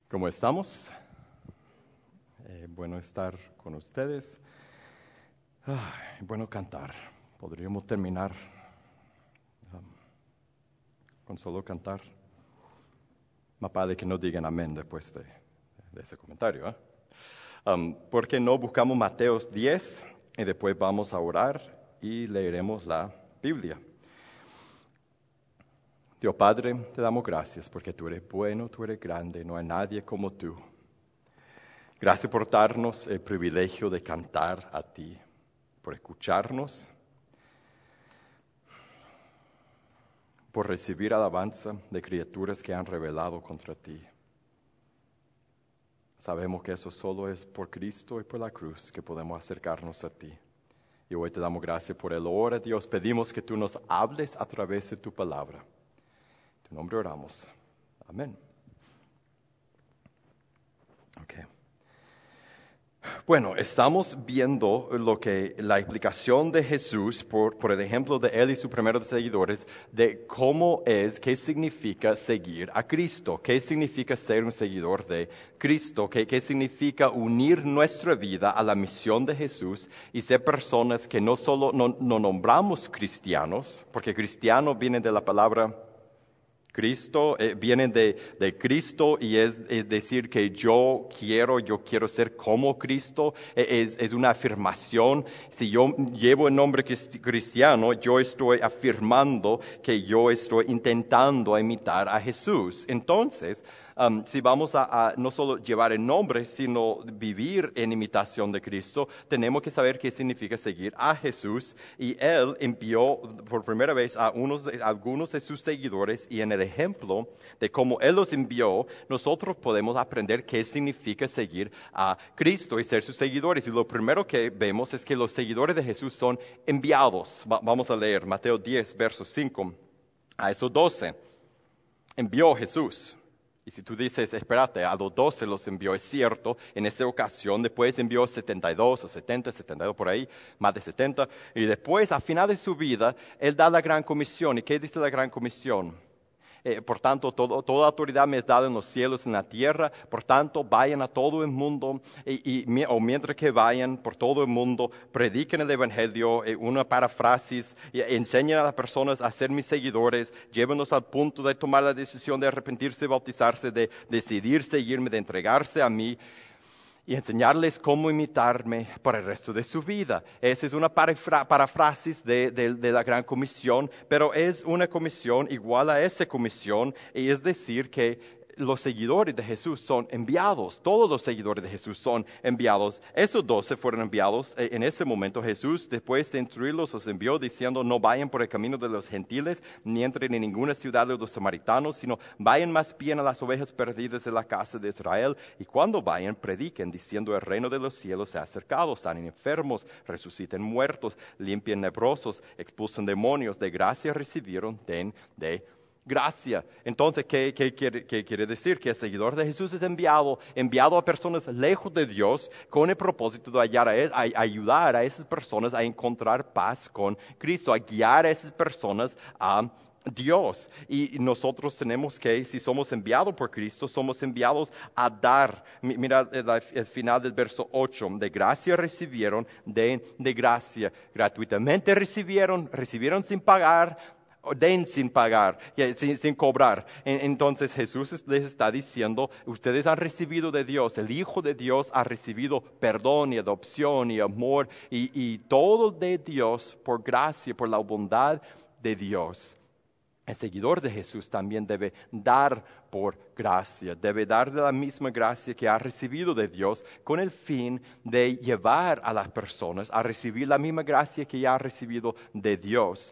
¿Cómo estamos? Bueno estar con ustedes. Bueno cantar. Podríamos terminar con solo cantar. Más padre que no digan amén después de ese comentario. ¿Por qué no buscamos Mateo 10 y después vamos a orar y leeremos la Biblia? Dios Padre, te damos gracias porque tú eres bueno, tú eres grande, no hay nadie como tú. Gracias por darnos el privilegio de cantar a ti, por escucharnos, por recibir alabanza de criaturas que han rebelado contra ti. Sabemos que eso solo es por Cristo y por la cruz que podemos acercarnos a ti. Y hoy te damos gracias por el hora, Dios. Pedimos que tú nos hables a través de tu palabra. En tu nombre oramos. Amén. Okay. Bueno, estamos viendo la explicación de Jesús por el ejemplo de él y sus primeros seguidores de qué significa seguir a Cristo, qué significa ser un seguidor de Cristo, qué significa unir nuestra vida a la misión de Jesús y ser personas que no solo no nombramos cristianos, porque cristiano viene de la palabra Cristo, vienen de Cristo y es decir que yo quiero ser como Cristo, es una afirmación. Si yo llevo el nombre cristiano, yo estoy afirmando que yo estoy intentando imitar a Jesús. Entonces, si vamos a no solo llevar el nombre, sino vivir en imitación de Cristo, tenemos que saber qué significa seguir a Jesús. Y Él envió por primera vez a algunos de sus seguidores, y en el ejemplo de cómo Él los envió, nosotros podemos aprender qué significa seguir a Cristo y ser sus seguidores. Y lo primero que vemos es que los seguidores de Jesús son enviados. Vamos a leer Mateo 10, versos 5 a esos 12. Envió Jesús. Y si tú dices, espérate, a los 12 los envió, es cierto, en esta ocasión, después envió 72 o 70, 72 por ahí, más de 70, y después, al final de su vida, Él da la gran comisión. ¿Y qué dice la gran comisión? Por tanto, toda autoridad me es dada en los cielos y en la tierra. Por tanto, vayan a todo el mundo, o mientras que vayan por todo el mundo, prediquen el evangelio, una paráfrasis, enseñen a las personas a ser mis seguidores, llévenos al punto de tomar la decisión de arrepentirse, de bautizarse, de decidir seguirme, de entregarse a mí, y enseñarles cómo imitarme por el resto de su vida. Esa es una paráfrasis de la gran comisión, pero es una comisión igual a esa comisión, y es decir que los seguidores de Jesús son enviados. Todos los seguidores de Jesús son enviados. Esos 12 fueron enviados. En ese momento Jesús, después de instruirlos, los envió diciendo, no vayan por el camino de los gentiles, ni entren en ninguna ciudad de los samaritanos, sino vayan más bien a las ovejas perdidas de la casa de Israel. Y cuando vayan, prediquen, diciendo, el reino de los cielos se ha acercado, sanen enfermos, resuciten muertos, limpien leprosos, expulsen demonios, de gracia recibieron, den de gracia. Entonces, ¿qué quiere decir? Que el seguidor de Jesús es enviado a personas lejos de Dios con el propósito de ayudar a esas personas a encontrar paz con Cristo, a guiar a esas personas a Dios. Y nosotros tenemos que, si somos enviados por Cristo, somos enviados a dar. Mira el final del verso 8. De gracia recibieron, de gracia. Gratuitamente recibieron sin pagar, den sin pagar, sin cobrar. Entonces Jesús les está diciendo, ustedes han recibido de Dios, el Hijo de Dios ha recibido perdón y adopción y amor y todo de Dios por gracia, por la bondad de Dios. El seguidor de Jesús también debe dar por gracia, debe dar de la misma gracia que ha recibido de Dios con el fin de llevar a las personas a recibir la misma gracia que ya ha recibido de Dios,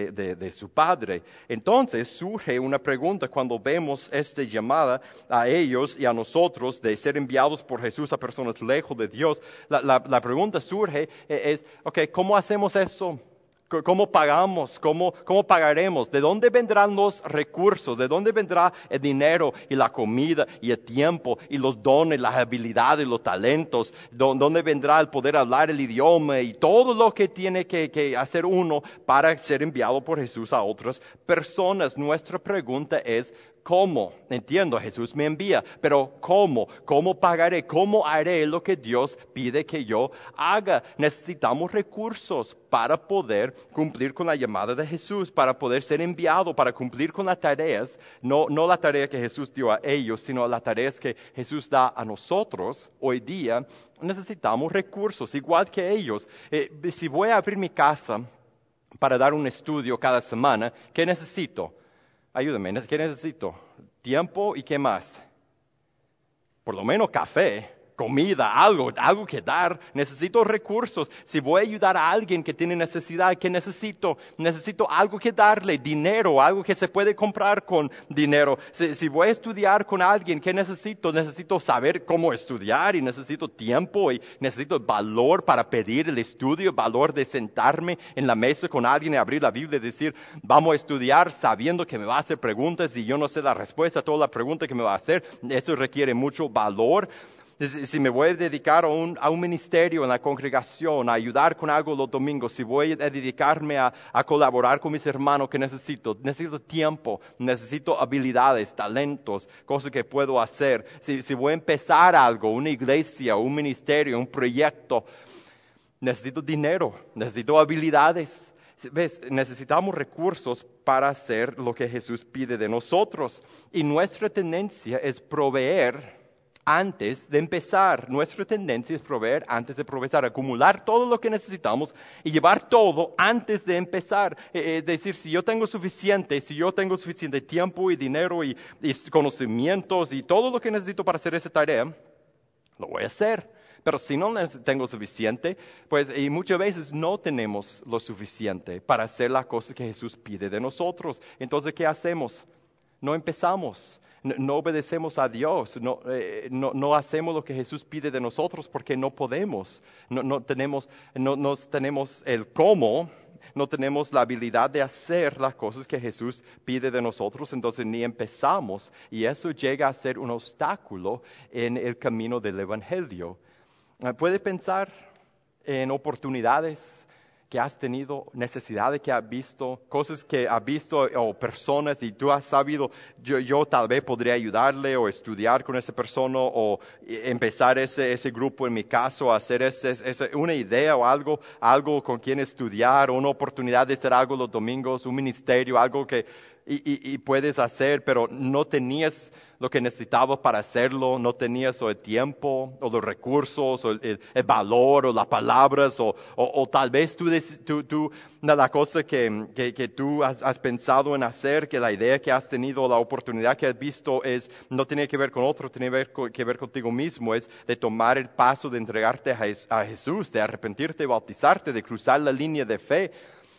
de su Padre. Entonces surge una pregunta cuando vemos esta llamada a ellos y a nosotros de ser enviados por Jesús a personas lejos de Dios. La pregunta surge es, ¿cómo hacemos eso? ¿Cómo pagamos? ¿Cómo pagaremos? ¿De dónde vendrán los recursos? ¿De dónde vendrá el dinero y la comida y el tiempo y los dones, las habilidades, los talentos? ¿Dónde vendrá el poder hablar el idioma y todo lo que tiene que hacer uno para ser enviado por Jesús a otras personas? Nuestra pregunta es, ¿Cómo? Entiendo, Jesús me envía, pero ¿cómo? ¿Cómo pagaré? ¿Cómo haré lo que Dios pide que yo haga? Necesitamos recursos para poder cumplir con la llamada de Jesús, para poder ser enviado, para cumplir con las tareas, no la tarea que Jesús dio a ellos, sino las tareas que Jesús da a nosotros hoy día. Necesitamos recursos, igual que ellos. Si voy a abrir mi casa para dar un estudio cada semana, ¿qué necesito? Ayúdame, ¿qué necesito? Tiempo y ¿qué más? Por lo menos café, comida, algo que dar. Necesito recursos. Si voy a ayudar a alguien que tiene necesidad, ¿qué necesito? Necesito algo que darle, dinero, algo que se puede comprar con dinero. Si voy a estudiar con alguien, ¿qué necesito? Necesito saber cómo estudiar y necesito tiempo y necesito valor para pedir el estudio, valor de sentarme en la mesa con alguien y abrir la Biblia y decir, vamos a estudiar sabiendo que me va a hacer preguntas y yo no sé la respuesta a toda la pregunta que me va a hacer. Eso requiere mucho valor. Si me voy a dedicar a un ministerio en la congregación, a ayudar con algo los domingos, si voy a dedicarme a colaborar con mis hermanos, ¿qué necesito? Necesito tiempo, necesito habilidades, talentos, cosas que puedo hacer. Si voy a empezar algo, una iglesia, un ministerio, un proyecto, necesito dinero, necesito habilidades. ¿Ves? Necesitamos recursos para hacer lo que Jesús pide de nosotros. Y nuestra tendencia es proveer antes de empezar. Nuestra tendencia es proveer antes de progresar, acumular todo lo que necesitamos y llevar todo antes de empezar. Es decir, si yo tengo suficiente tiempo y dinero y conocimientos y todo lo que necesito para hacer esa tarea, lo voy a hacer. Pero si no tengo suficiente, pues y muchas veces no tenemos lo suficiente para hacer las cosas que Jesús pide de nosotros. Entonces, ¿qué hacemos? No empezamos. No obedecemos a Dios, no hacemos lo que Jesús pide de nosotros porque no podemos, no tenemos el cómo, no tenemos la habilidad de hacer las cosas que Jesús pide de nosotros, entonces ni empezamos y eso llega a ser un obstáculo en el camino del Evangelio. ¿Puede pensar en oportunidades que has tenido, necesidades que has visto, cosas que has visto o personas y tú has sabido, yo tal vez podría ayudarle o estudiar con esa persona o empezar ese grupo en mi caso, hacer una idea o algo con quien estudiar, o una oportunidad de hacer algo los domingos, un ministerio, algo que y puedes hacer, pero no tenías lo que necesitabas para hacerlo, no tenías o el tiempo, o los recursos, o el valor, o las palabras, o tal vez la cosa que tú has pensado en hacer, que la idea que has tenido, la oportunidad que has visto no tiene que ver con otro, tiene que ver contigo mismo, es de tomar el paso de entregarte a Jesús, de arrepentirte, de bautizarte, de cruzar la línea de fe.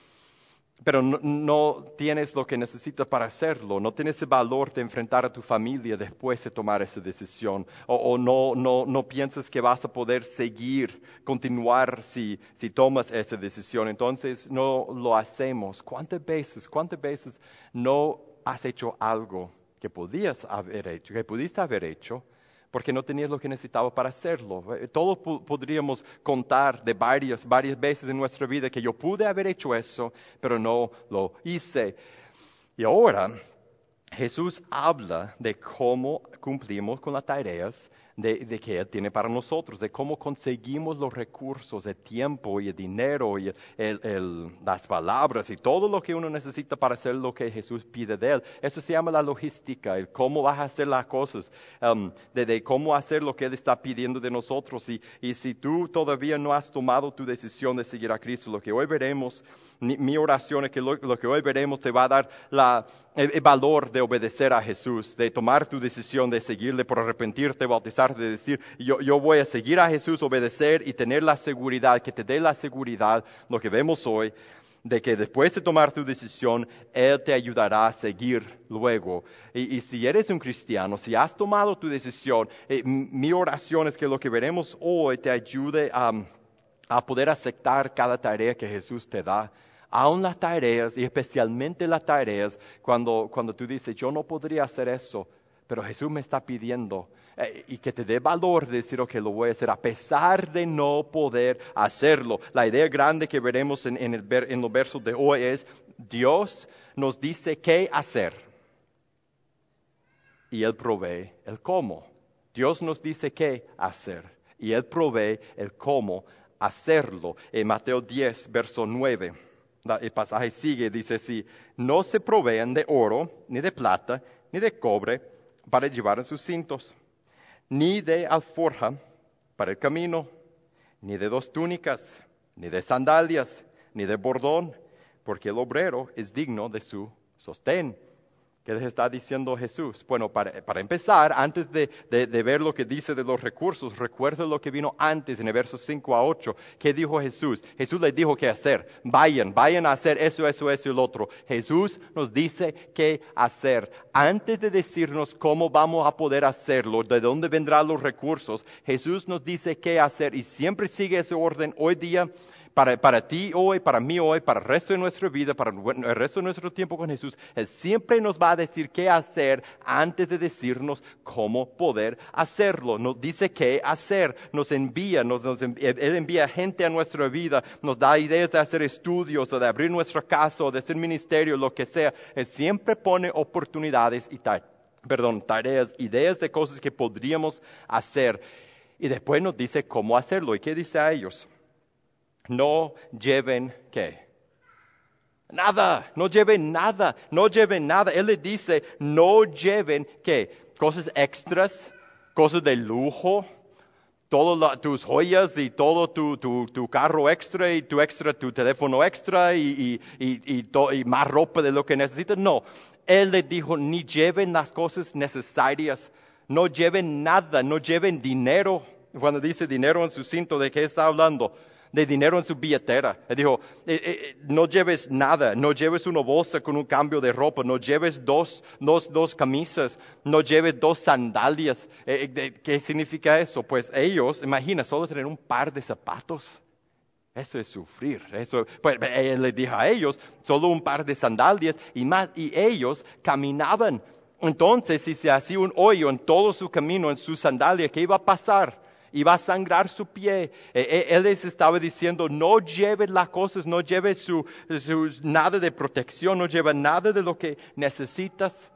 Pero no tienes lo que necesitas para hacerlo, no tienes el valor de enfrentar a tu familia después de tomar esa decisión, o no piensas que vas a poder continuar si tomas esa decisión, entonces no lo hacemos. ¿Cuántas veces no has hecho algo que pudiste haber hecho? Porque no tenías lo que necesitaba para hacerlo. Todos podríamos contar de varias veces en nuestra vida que yo pude haber hecho eso, pero no lo hice. Y ahora Jesús habla de cómo cumplimos con las tareas de que Él tiene para nosotros, de cómo conseguimos los recursos, el tiempo y el dinero y las palabras y todo lo que uno necesita para hacer lo que Jesús pide de Él. Eso se llama la logística, el cómo vas a hacer las cosas, de cómo hacer lo que Él está pidiendo de nosotros. Y si tú todavía no has tomado tu decisión de seguir a Cristo, lo que hoy veremos, mi oración es que lo que hoy veremos te va a dar el valor de obedecer a Jesús, de tomar tu decisión de seguirle por arrepentirte, bautizarte, de decir, yo voy a seguir a Jesús, obedecer y tener la seguridad, que te dé la seguridad, lo que vemos hoy, de que después de tomar tu decisión, Él te ayudará a seguir luego. Y si eres un cristiano, si has tomado tu decisión, mi oración es que lo que veremos hoy te ayude a poder aceptar cada tarea que Jesús te da. Aún las tareas, y especialmente las tareas, cuando tú dices, yo no podría hacer eso, pero Jesús me está pidiendo, y que te dé valor de decir, ok, lo voy a hacer, a pesar de no poder hacerlo. La idea grande que veremos en los versos de hoy es, Dios nos dice qué hacer. y Él provee el cómo. Dios nos dice qué hacer y Él provee el cómo hacerlo. En Mateo 10, verso 9, el pasaje sigue, dice así: no se provean de oro, ni de plata, ni de cobre para llevar en sus cintos, ni de alforja para el camino, ni de 2 túnicas, ni de sandalias, ni de bordón, porque el obrero es digno de su sostén. ¿Qué les está diciendo Jesús? Bueno, para empezar, antes de ver lo que dice de los recursos, recuerden lo que vino antes en el verso 5 a 8. ¿Qué dijo Jesús? Jesús les dijo qué hacer. Vayan a hacer eso y el otro. Jesús nos dice qué hacer. Antes de decirnos cómo vamos a poder hacerlo, de dónde vendrán los recursos, Jesús nos dice qué hacer y siempre sigue ese orden hoy día. Para ti hoy, para mí hoy, para el resto de nuestra vida, para el resto de nuestro tiempo con Jesús, Él siempre nos va a decir qué hacer antes de decirnos cómo poder hacerlo. Nos dice qué hacer, nos envía, Él envía gente a nuestra vida, nos da ideas de hacer estudios o de abrir nuestra casa o de hacer ministerio, lo que sea. Él siempre pone oportunidades y tareas, ideas de cosas que podríamos hacer. Y después nos dice cómo hacerlo. ¿Y qué dice a ellos? No lleven, ¿qué? Nada, no lleven nada. Él le dice, no lleven, ¿qué? Cosas extras, cosas de lujo, todas tus joyas y todo tu carro extra y tu teléfono extra y más ropa de lo que necesitas. No, Él le dijo, ni lleven las cosas necesarias, no lleven nada, no lleven dinero. Cuando dice dinero en su cinto, ¿de qué está hablando? De dinero en su billetera. Él dijo, no lleves nada, no lleves una bolsa con un cambio de ropa, no lleves dos camisas, no lleves 2 sandalias. ¿Qué significa eso? Pues ellos, imagina, solo tener un par de zapatos. Eso es sufrir. Pues él les dijo a ellos, solo un par de sandalias y ellos caminaban. Entonces, si se hacía un hoyo en todo su camino, en su sandalia, ¿qué iba a pasar? Iba a sangrar su pie. Él les estaba diciendo, no lleves las cosas, no lleves nada de protección, no lleves nada de lo que necesitas.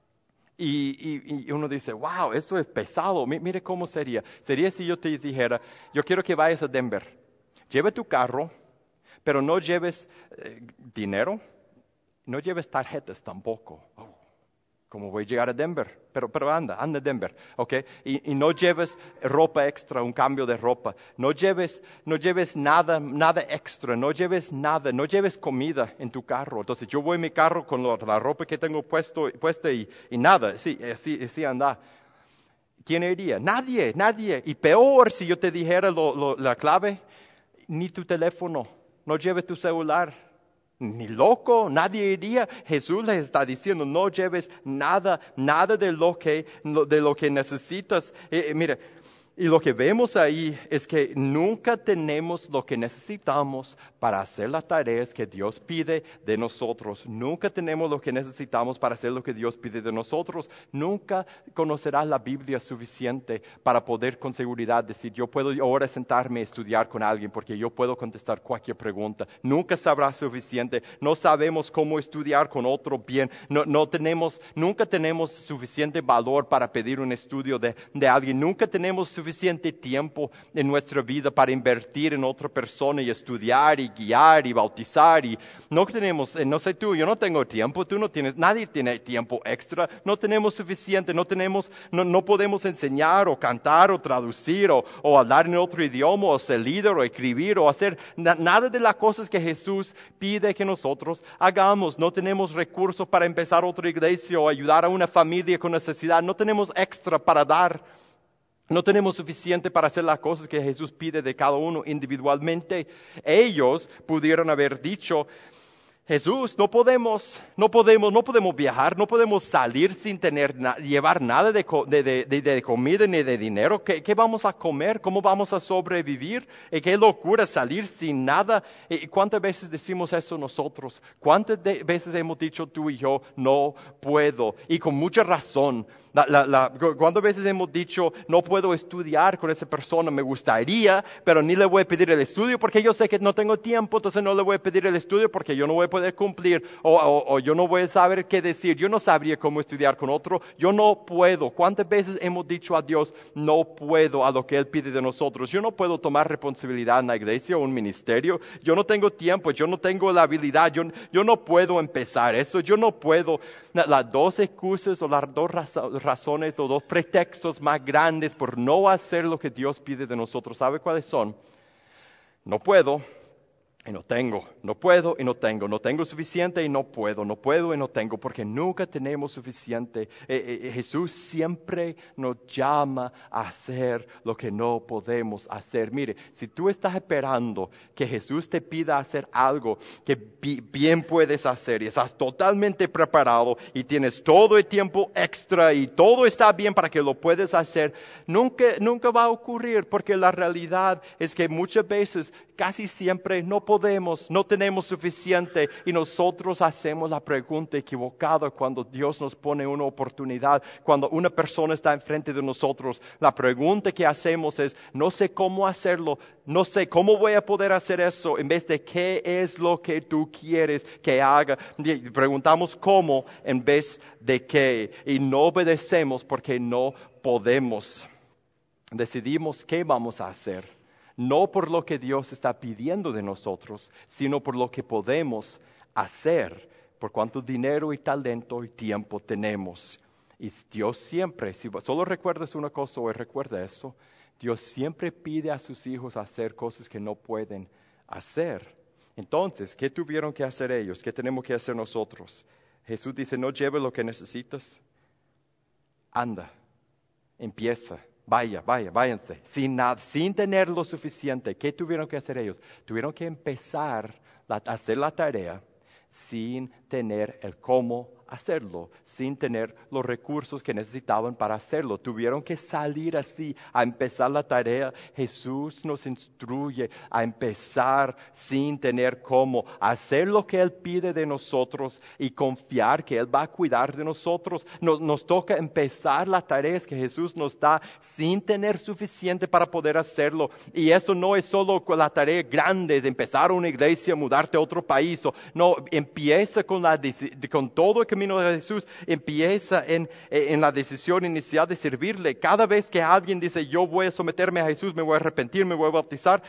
Y uno dice, wow, esto es pesado. Mire cómo sería. Sería si yo te dijera, yo quiero que vayas a Denver. Lleve tu carro, pero no lleves dinero, no lleves tarjetas tampoco. ¿Cómo voy a llegar a Denver? Pero anda a Denver, ¿ok? Y no lleves ropa extra, un cambio de ropa. No lleves nada extra, no lleves comida en tu carro. Entonces yo voy en mi carro con la ropa que tengo puesta y nada, sí, así anda. ¿Quién iría? Nadie. Y peor si yo te dijera la clave, ni tu teléfono, no lleves tu celular. Ni loco, nadie iría. Jesús les está diciendo, no lleves nada de lo que necesitas. Mire, y lo que vemos ahí es que nunca tenemos lo que necesitamos para hacer las tareas que Dios pide de nosotros. Nunca tenemos lo que necesitamos para hacer lo que Dios pide de nosotros. Nunca conocerás la Biblia suficiente para poder con seguridad decir, yo puedo ahora sentarme a estudiar con alguien porque yo puedo contestar cualquier pregunta. Nunca sabrás suficiente. No sabemos cómo estudiar con otro bien. Nunca tenemos suficiente valor para pedir un estudio de alguien. Nunca tenemos suficiente tiempo en nuestra vida para invertir en otra persona y estudiar y guiar y bautizar. Y no tenemos, no sé tú, yo no tengo tiempo, tú no tienes, nadie tiene tiempo extra, no tenemos suficiente, no podemos enseñar o cantar o traducir o hablar en otro idioma o ser líder o escribir o hacer nada de las cosas que Jesús pide que nosotros hagamos. No tenemos recursos para empezar otra iglesia o ayudar a una familia con necesidad, no tenemos extra para dar. No tenemos suficiente para hacer las cosas que Jesús pide de cada uno individualmente. Ellos pudieron haber dicho, Jesús, no podemos viajar, no podemos salir sin llevar nada de comida ni de dinero. ¿Qué vamos a comer? ¿Cómo vamos a sobrevivir? Qué locura salir sin nada. ¿Cuántas veces decimos eso nosotros? ¿Cuántas veces hemos dicho tú y yo, no puedo? Y con mucha razón. ¿Cuántas veces hemos dicho, no puedo estudiar con esa persona, me gustaría, pero ni le voy a pedir el estudio porque yo sé que no tengo tiempo, entonces no le voy a pedir el estudio porque yo no voy a poder cumplir, o yo no voy a saber qué decir, yo no sabría cómo estudiar con otro, yo no puedo. ¿Cuántas veces hemos dicho a Dios, no puedo a lo que Él pide de nosotros? Yo no puedo tomar responsabilidad en la iglesia o un ministerio, yo no tengo tiempo, yo no tengo la habilidad, yo no puedo empezar eso, yo no puedo. Las dos excusas o las dos razones, los dos pretextos más grandes por no hacer lo que Dios pide de nosotros, ¿sabe cuáles son? No puedo y no tengo, no puedo y no tengo suficiente y no puedo y no tengo, porque nunca tenemos suficiente. Jesús siempre nos llama a hacer lo que no podemos hacer. Mire, si tú estás esperando que Jesús te pida hacer algo que bien puedes hacer y estás totalmente preparado y tienes todo el tiempo extra y todo está bien para que lo puedas hacer, nunca va a ocurrir, porque la realidad es que muchas veces, casi siempre no podemos, no tenemos suficiente, y nosotros hacemos la pregunta equivocada cuando Dios nos pone una oportunidad. Cuando una persona está enfrente de nosotros, la pregunta que hacemos es, no sé cómo hacerlo, no sé cómo voy a poder hacer eso, en vez de qué es lo que tú quieres que haga. Preguntamos cómo en vez de qué, y no obedecemos porque no podemos. Decidimos qué vamos a hacer. No por lo que Dios está pidiendo de nosotros, sino por lo que podemos hacer, por cuánto dinero y talento y tiempo tenemos. Y Dios siempre, si solo recuerdas una cosa hoy, recuerda eso, Dios siempre pide a sus hijos hacer cosas que no pueden hacer. Entonces, ¿qué tuvieron que hacer ellos? ¿Qué tenemos que hacer nosotros? Jesús dice, no lleves lo que necesitas, anda, empieza. Váyanse, sin tener lo suficiente. ¿Qué tuvieron que hacer ellos? Tuvieron que empezar a hacer la tarea sin tener el cómo hacerlo, sin tener los recursos que necesitaban para hacerlo. Tuvieron que salir así a empezar la tarea. Jesús nos instruye a empezar sin tener cómo, hacer lo que Él pide de nosotros y confiar que Él va a cuidar de nosotros. Nos toca empezar las tareas que Jesús nos da sin tener suficiente para poder hacerlo. Y eso no es solo con la tarea grande, de empezar una iglesia, mudarte a otro país. No, empieza con todo el camino de Jesús, empieza en la decisión inicial de servirle. Cada vez que alguien dice, yo voy a someterme a Jesús, me voy a arrepentir, me voy a bautizar,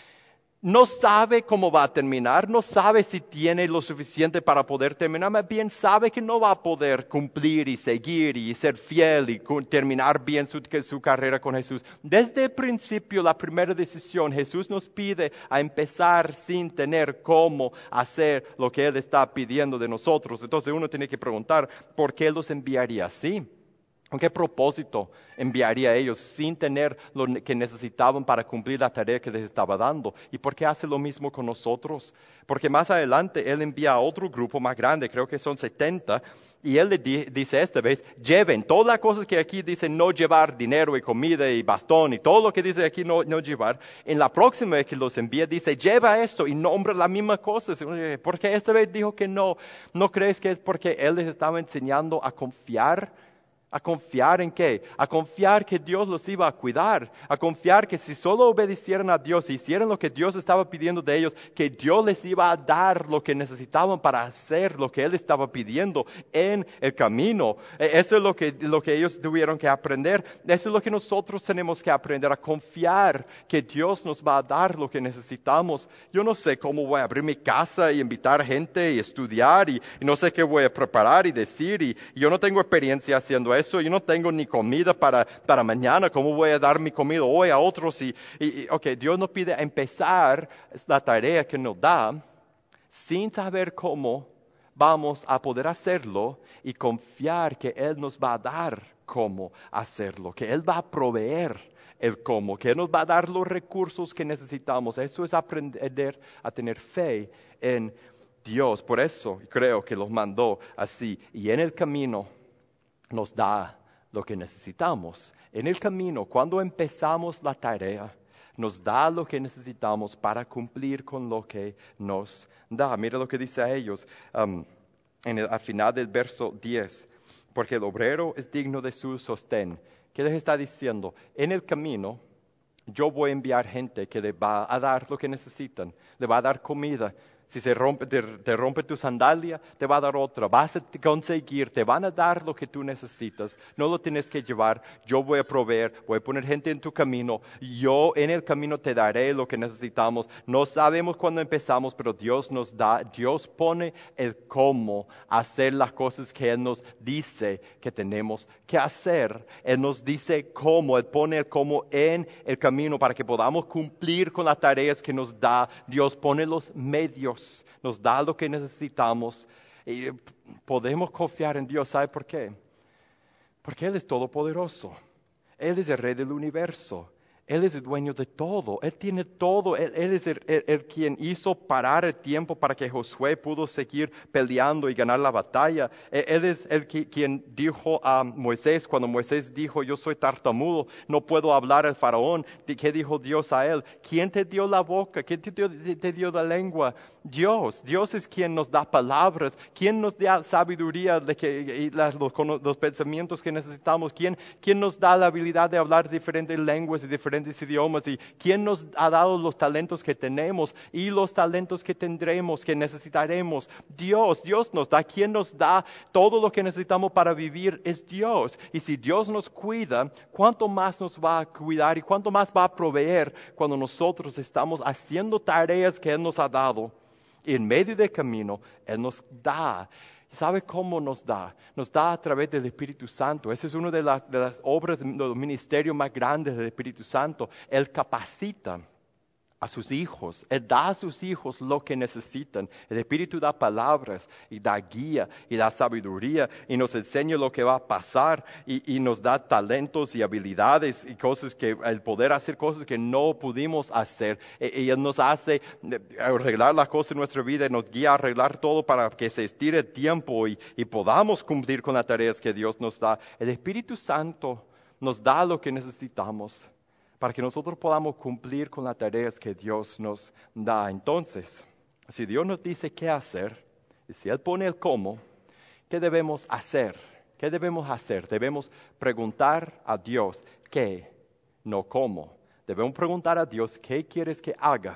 no sabe cómo va a terminar, no sabe si tiene lo suficiente para poder terminar, más bien sabe que no va a poder cumplir y seguir y ser fiel y terminar bien su carrera con Jesús. Desde el principio, la primera decisión, Jesús nos pide a empezar sin tener cómo hacer lo que Él está pidiendo de nosotros. Entonces uno tiene que preguntar, ¿por qué los enviaría así? ¿Con qué propósito enviaría a ellos sin tener lo que necesitaban para cumplir la tarea que les estaba dando? ¿Y por qué hace lo mismo con nosotros? Porque más adelante Él envía a otro grupo más grande, creo que son 70, y Él le dice esta vez, lleven todas las cosas que aquí dicen no llevar, dinero y comida y bastón y todo lo que dice aquí no llevar. En la próxima vez que los envía dice, lleva esto y nombra la misma cosa. ¿Por qué esta vez dijo que no? ¿No crees que es porque Él les estaba enseñando a confiar? ¿A confiar en qué? A confiar que Dios los iba a cuidar. A confiar que si solo obedecieran a Dios y hicieran lo que Dios estaba pidiendo de ellos, que Dios les iba a dar lo que necesitaban para hacer lo que Él estaba pidiendo en el camino. Eso es lo que ellos tuvieron que aprender. Eso es lo que nosotros tenemos que aprender, a confiar que Dios nos va a dar lo que necesitamos. Yo no sé cómo voy a abrir mi casa y invitar gente y estudiar y no sé qué voy a preparar y decir y yo no tengo experiencia haciendo eso. Yo no tengo ni comida para mañana. ¿Cómo voy a dar mi comida hoy a otros? Okay, Dios nos pide empezar la tarea que nos da sin saber cómo vamos a poder hacerlo y confiar que Él nos va a dar cómo hacerlo, que Él va a proveer el cómo, que Él nos va a dar los recursos que necesitamos. Eso es aprender a tener fe en Dios. Por eso creo que los mandó así. Y en el camino nos da lo que necesitamos. En el camino, cuando empezamos la tarea, nos da lo que necesitamos para cumplir con lo que nos da. Mira lo que dice a ellos al final del verso 10. porque el obrero es digno de su sostén. ¿Qué les está diciendo? En el camino yo voy a enviar gente que le va a dar lo que necesitan, le va a dar comida. Si te rompe tu sandalia, te va a dar otra. Vas a conseguir, te van a dar lo que tú necesitas. No lo tienes que llevar. Yo voy a proveer, voy a poner gente en tu camino. Yo en el camino te daré lo que necesitamos. No sabemos cuándo empezamos, pero Dios nos da. Dios pone el cómo hacer las cosas que Él nos dice que tenemos que hacer. Él nos dice cómo. Él pone el cómo en el camino para que podamos cumplir con las tareas que nos da. Dios pone los medios. Nos da lo que necesitamos y podemos confiar en Dios. ¿Sabe por qué? Porque Él es todopoderoso. Él es el Rey del universo. Él es el dueño de todo. Él tiene todo. Él es el quien hizo parar el tiempo para que Josué pudo seguir peleando y ganar la batalla. Él es quien dijo a Moisés, cuando Moisés dijo, yo soy tartamudo, no puedo hablar al faraón. ¿Qué dijo Dios a él? ¿Quién te dio la boca? ¿Quién te dio la lengua? Dios. Dios es quien nos da palabras. ¿Quién nos da sabiduría y los pensamientos que necesitamos? ¿Quién nos da la habilidad de hablar diferentes lenguas y diferentes idiomas? ¿Y quién nos ha dado los talentos que tenemos y los talentos que tendremos, que necesitaremos? Dios nos da. ¿Quién nos da todo lo que necesitamos para vivir? Es Dios. Y si Dios nos cuida, ¿cuánto más nos va a cuidar y cuánto más va a proveer cuando nosotros estamos haciendo tareas que Él nos ha dado? Y en medio del camino, Él nos da. ¿Sabe cómo nos da? Nos da a través del Espíritu Santo. Esa es una de las obras del ministerio más grandes del Espíritu Santo. Él capacita a sus hijos. Él da a sus hijos lo que necesitan. El Espíritu da palabras y da guía y da sabiduría y nos enseña lo que va a pasar y nos da talentos y habilidades y cosas el poder hacer cosas que no pudimos hacer. Y Él nos hace arreglar las cosas en nuestra vida y nos guía a arreglar todo para que se estire el tiempo y podamos cumplir con las tareas que Dios nos da. El Espíritu Santo nos da lo que necesitamos para que nosotros podamos cumplir con las tareas que Dios nos da. Entonces, si Dios nos dice qué hacer, y si Él pone el cómo, ¿qué debemos hacer? ¿Qué debemos hacer? Debemos preguntar a Dios qué, no cómo. Debemos preguntar a Dios qué quieres que haga.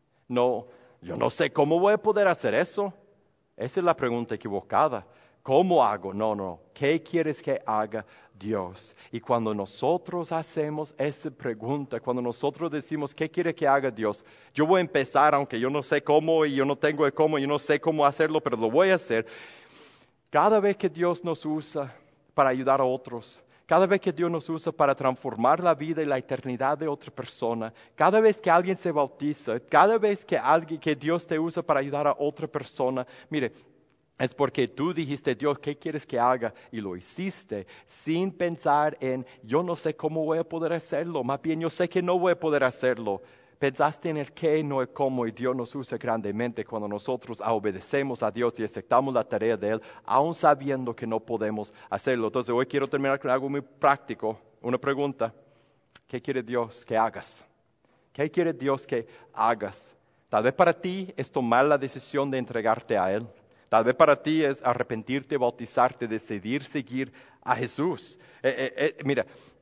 No, yo no sé cómo voy a poder hacer eso. Esa es la pregunta equivocada. ¿Cómo hago? No. ¿Qué quieres que haga Dios? Y cuando nosotros hacemos esa pregunta, cuando nosotros decimos, ¿qué quiere que haga Dios? Yo voy a empezar, aunque yo no sé cómo y yo no tengo el cómo, yo no sé cómo hacerlo, pero lo voy a hacer. Cada vez que Dios nos usa para ayudar a otros, cada vez que Dios nos usa para transformar la vida y la eternidad de otra persona, cada vez que alguien se bautiza, cada vez que Dios te usa para ayudar a otra persona, mire, es porque tú dijiste, Dios, ¿qué quieres que haga? Y lo hiciste sin pensar en, yo no sé cómo voy a poder hacerlo. Más bien, yo sé que no voy a poder hacerlo. Pensaste en el qué, no el cómo. Y Dios nos usa grandemente cuando nosotros obedecemos a Dios y aceptamos la tarea de Él, aun sabiendo que no podemos hacerlo. Entonces, hoy quiero terminar con algo muy práctico. Una pregunta. ¿Qué quiere Dios que hagas? ¿Qué quiere Dios que hagas? Tal vez para ti es tomar la decisión de entregarte a Él. Tal vez para ti es arrepentirte, bautizarte, decidir seguir a Jesús. Mira,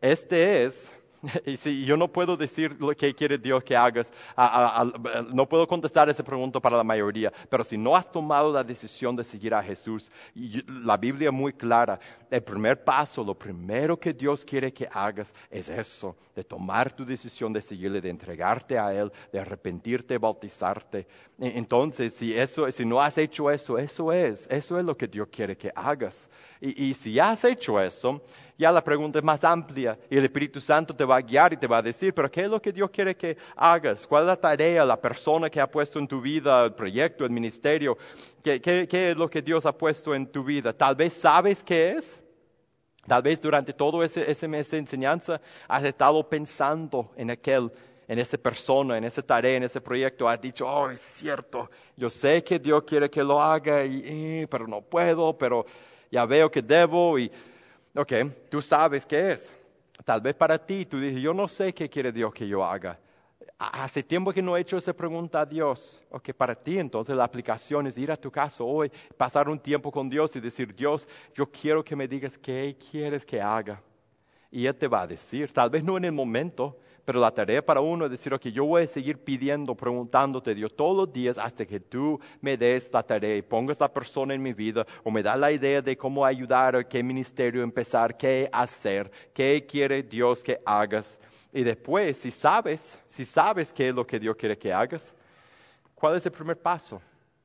y si yo no puedo decir lo que quiere Dios que hagas, no puedo contestar esa pregunta para la mayoría, pero si no has tomado la decisión de seguir a Jesús, la Biblia es muy clara, el primer paso, lo primero que Dios quiere que hagas es eso, de tomar tu decisión de seguirle, de entregarte a Él, de arrepentirte, bautizarte. Entonces, si no has hecho eso, eso es lo que Dios quiere que hagas. Y si has hecho eso, ya la pregunta es más amplia y el Espíritu Santo te va a guiar y te va a decir, pero ¿qué es lo que Dios quiere que hagas? ¿Cuál es la tarea, la persona que ha puesto en tu vida, el proyecto, el ministerio? ¿Qué es lo que Dios ha puesto en tu vida? Tal vez sabes qué es. Tal vez durante todo ese mes de enseñanza has estado pensando en esa persona, en esa tarea, en ese proyecto. Has dicho, oh, es cierto, yo sé que Dios quiere que lo haga, pero no puedo, pero ya veo que debo Ok, tú sabes qué es. Tal vez para ti, tú dices, yo no sé qué quiere Dios que yo haga. Hace tiempo que no he hecho esa pregunta a Dios. Ok, para ti entonces la aplicación es ir a tu casa hoy, pasar un tiempo con Dios y decir, Dios, yo quiero que me digas qué quieres que haga. Y Él te va a decir, tal vez no en el momento, pero la tarea para uno es decir, ok, yo voy a seguir pidiendo, preguntándote, Dios, todos los días hasta que tú me des la tarea y pongas la persona en mi vida o me da la idea de cómo ayudar, o qué ministerio empezar, qué hacer, qué quiere Dios que hagas. Y después, si sabes qué es lo que Dios quiere que hagas, ¿cuál es el primer paso?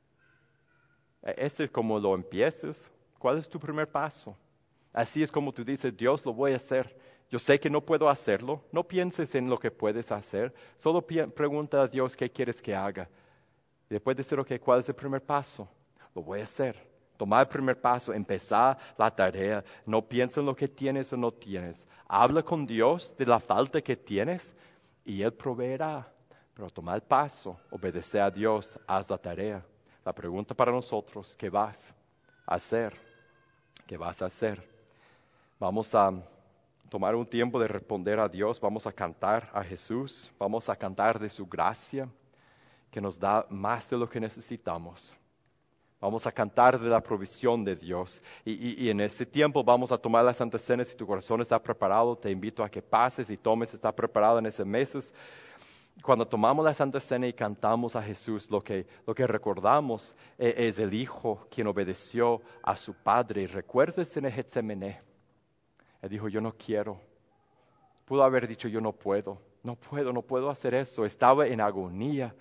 Este es como lo empieces. ¿Cuál es tu primer paso? Así es como tú dices, Dios, lo voy a hacer. Yo sé que no puedo hacerlo. No pienses en lo que puedes hacer. Solo pregunta a Dios qué quieres que haga. Y después decir, ok, ¿cuál es el primer paso? Lo voy a hacer. Tomar el primer paso, empezar la tarea. No piensa en lo que tienes o no tienes. Habla con Dios de la falta que tienes y Él proveerá. Pero toma el paso, obedece a Dios, haz la tarea. La pregunta para nosotros, ¿qué vas a hacer? ¿Qué vas a hacer? Vamos a tomar un tiempo de responder a Dios, vamos a cantar a Jesús, vamos a cantar de su gracia, que nos da más de lo que necesitamos. Vamos a cantar de la provisión de Dios. Y en ese tiempo vamos a tomar la Santa Cena. Si tu corazón está preparado, te invito a que pases y tomes, está preparado en esos meses. Cuando tomamos la Santa Cena y cantamos a Jesús, lo que recordamos es el Hijo quien obedeció a su Padre. Recuerdes en el Getsemaní. Él dijo, yo no quiero. Pudo haber dicho, yo no puedo hacer eso. Estaba en agonía,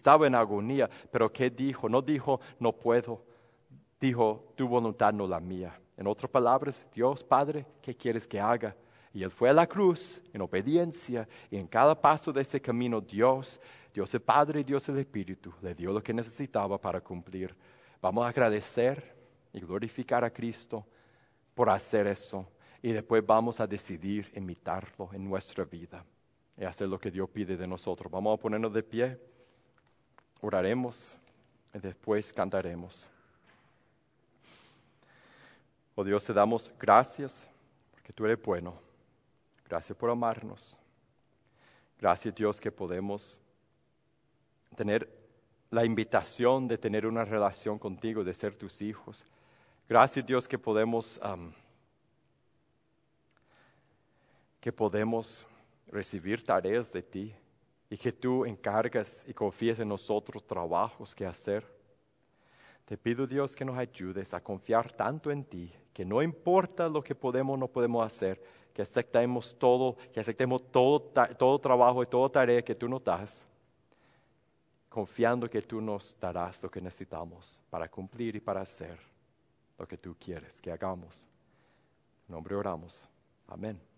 pero ¿qué dijo? No dijo, no puedo. Dijo, tu voluntad no la mía. En otras palabras, Dios Padre, ¿qué quieres que haga? Y Él fue a la cruz en obediencia, y en cada paso de ese camino Dios el Padre y Dios el Espíritu, le dio lo que necesitaba para cumplir. Vamos a agradecer y glorificar a Cristo por hacer eso. Y después vamos a decidir imitarlo en nuestra vida y hacer lo que Dios pide de nosotros. Vamos a ponernos de pie, oraremos y después cantaremos. Oh Dios, te damos gracias porque tú eres bueno. Gracias por amarnos. Gracias Dios que podemos tener la invitación de tener una relación contigo, de ser tus hijos. Gracias Dios que podemos recibir tareas de ti y que tú encargas y confíes en nosotros trabajos que hacer. Te pido Dios que nos ayudes a confiar tanto en ti, que no importa lo que podemos o no podemos hacer, que aceptemos todo trabajo y toda tarea que tú nos das, confiando que tú nos darás lo que necesitamos para cumplir y para hacer lo que tú quieres que hagamos. En nombre oramos. Amén.